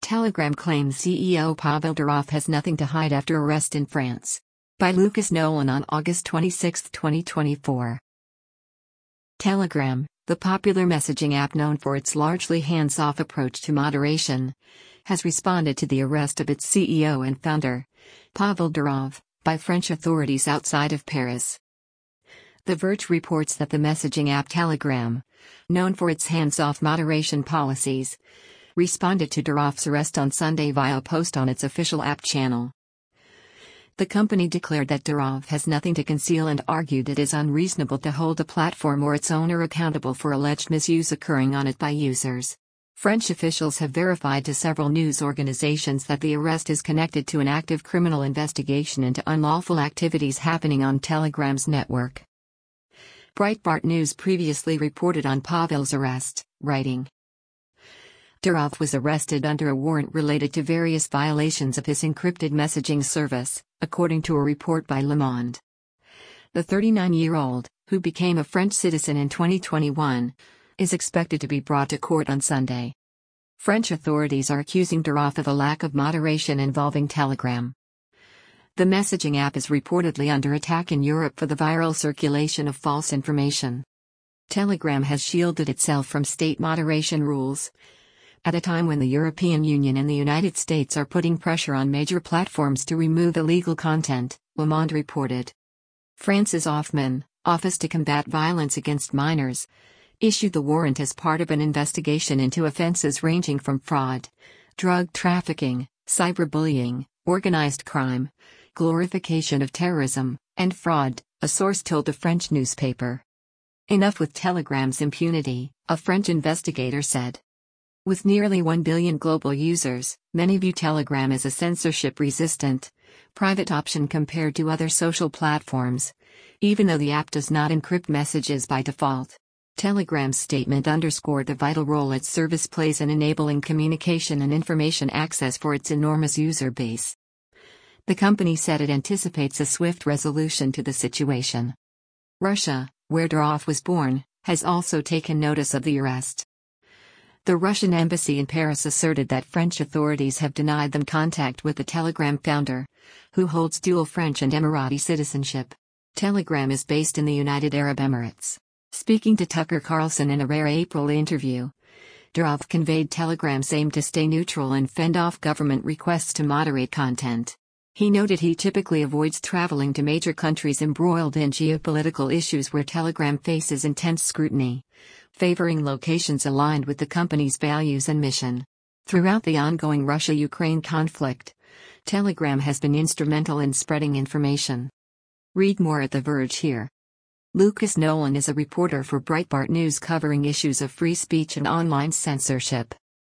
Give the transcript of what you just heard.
Telegram claims CEO Pavel Durov has nothing to hide after arrest in France. By Lucas Nolan on August 26, 2024. Telegram, the popular messaging app known for its largely hands-off approach to moderation, has responded to the arrest of its CEO and founder, Pavel Durov, by French authorities outside of Paris. The Verge reports that the messaging app Telegram, known for its hands-off moderation policies, responded to Durov's arrest on Sunday via a post on its official app channel. The company declared that Durov has nothing to conceal and argued it is unreasonable to hold the platform or its owner accountable for alleged misuse occurring on it by users. French officials have verified to several news organizations that the arrest is connected to an active criminal investigation into unlawful activities happening on Telegram's network. Breitbart News previously reported on Pavel's arrest, writing, Durov was arrested under a warrant related to various violations of his encrypted messaging service, according to a report by Le Monde. The 39-year-old, who became a French citizen in 2021, is expected to be brought to court on Sunday. French authorities are accusing Durov of a lack of moderation involving Telegram. The messaging app is reportedly under attack in Europe for the viral circulation of false information. Telegram has shielded itself from state moderation rules, at a time when the European Union and the United States are putting pressure on major platforms to remove illegal content, Le Monde reported. France's OFMAN, Office to Combat Violence Against Minors, issued the warrant as part of an investigation into offenses ranging from fraud, drug trafficking, cyberbullying, organized crime, glorification of terrorism, and fraud, a source told a French newspaper. Enough with Telegram's impunity, a French investigator said. With nearly 1 billion global users, many view Telegram as a censorship-resistant, private option compared to other social platforms, even though the app does not encrypt messages by default. Telegram's statement underscored the vital role its service plays in enabling communication and information access for its enormous user base. The company said it anticipates a swift resolution to the situation. Russia, where Durov was born, has also taken notice of the arrest. The Russian embassy in Paris asserted that French authorities have denied them contact with the Telegram founder, who holds dual French and Emirati citizenship. Telegram is based in the United Arab Emirates. Speaking to Tucker Carlson in a rare April interview, Durov conveyed Telegram's aim to stay neutral and fend off government requests to moderate content. He noted he typically avoids traveling to major countries embroiled in geopolitical issues where Telegram faces intense scrutiny, favoring locations aligned with the company's values and mission. Throughout the ongoing Russia-Ukraine conflict, Telegram has been instrumental in spreading information. Read more at The Verge here. Lucas Nolan is a reporter for Breitbart News covering issues of free speech and online censorship.